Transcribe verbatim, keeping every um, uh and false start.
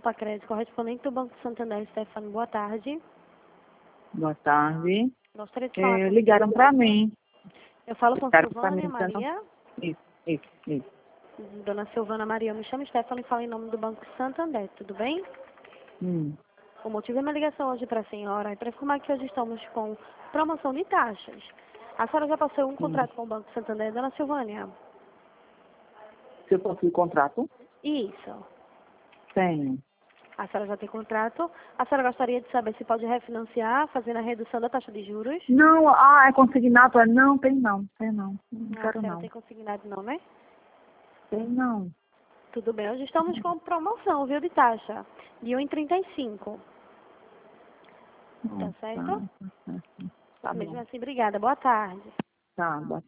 Safacred, correspondente do Banco Santander, Stefano, boa tarde. Boa tarde. Gostaria de falar É, com... ligaram para mim. Eu falo com Ligaram pra Silvânia mim, então- Maria. Isso, isso, isso. Dona Silvana Maria, eu me chamo Stefano e falo em nome do Banco Santander, tudo bem? Hum. O motivo da minha ligação hoje para a senhora é para informar que hoje estamos com promoção de taxas. A senhora já passou um contrato com o Banco Santander, Dona Silvânia? Se eu possui contrato? Isso. Tenho. A senhora já tem contrato. A senhora gostaria de saber se pode refinanciar, fazendo a redução da taxa de juros? Não, ah, é consignado? Não, tem não. Tem não. Não Ah, a quero senhora não. tem consignado não, né? Tem não. Tudo bem, hoje estamos com promoção, viu, de taxa. De um vírgula trinta e cinco. Tá Não, certo? Tá, tá, certo. Tá Mesmo bom. assim, obrigada. Boa tarde. Tá, boa